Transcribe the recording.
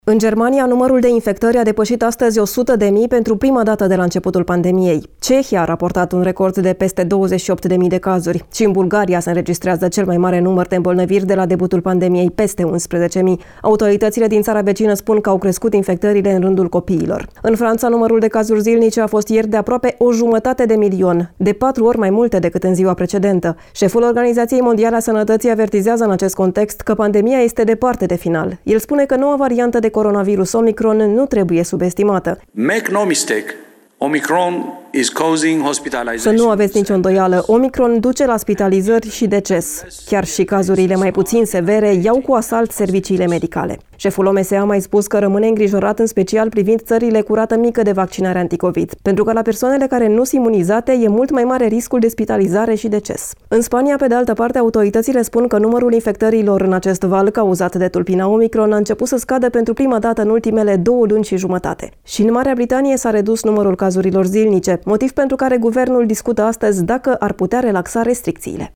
În Germania, numărul de infectări a depășit astăzi 100.000 pentru prima dată de la începutul pandemiei. Cehia a raportat un record de peste 28.000 de cazuri și în Bulgaria se înregistrează cel mai mare număr de îmbolnăviri de la debutul pandemiei, peste 11.000. Autoritățile din țara vecină spun că au crescut infectările în rândul copiilor. În Franța, numărul de cazuri zilnice a fost ieri de aproape 1,5 milion, de 4 ori mai multe decât în ziua precedentă. Șeful Organizației Mondiale a Sănătății avertizează în acest context că pandemia este departe de final. El spune că noua variantă de coronavirus Omicron nu trebuie subestimată. Make no mistake, Omicron is causing hospitalization. Să nu aveți nicio îndoială, Omicron duce la spitalizări și deces. Chiar și cazurile mai puțin severe iau cu asalt serviciile medicale. Șeful OMS a mai spus că rămâne îngrijorat în special privind țările cu rată mică de vaccinare anticovid, pentru că la persoanele care nu sunt imunizate e mult mai mare riscul de spitalizare și deces. În Spania, pe de altă parte, autoritățile spun că numărul infectărilor în acest val cauzat de tulpina Omicron a început să scadă pentru prima dată în ultimele 2 luni și jumătate. Și în Marea Britanie s-a redus numărul cazurilor zilnice, motiv pentru care guvernul discută astăzi dacă ar putea relaxa restricțiile.